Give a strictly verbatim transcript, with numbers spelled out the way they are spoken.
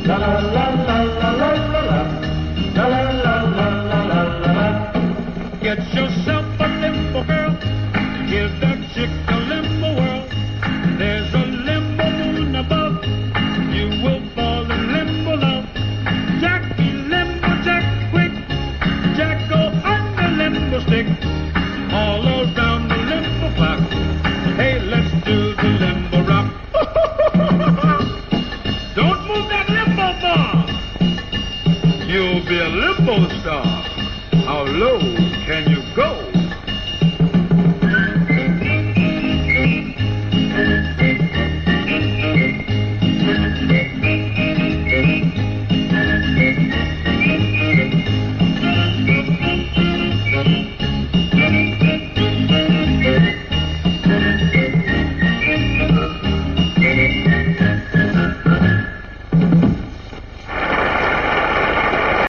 La la la la la la la la. La la la la la la la la. Get yourself a limbo, girl. Give that chick a limbo world. There's a limbo moon above. You will fall in limbo love. Jack be limbo, Jack quick. Jack go on the limbo stick. All around the limbo clock. Hey, let's do the limbo rock. Don't move that limbo bar. You'll be a limbo star. How low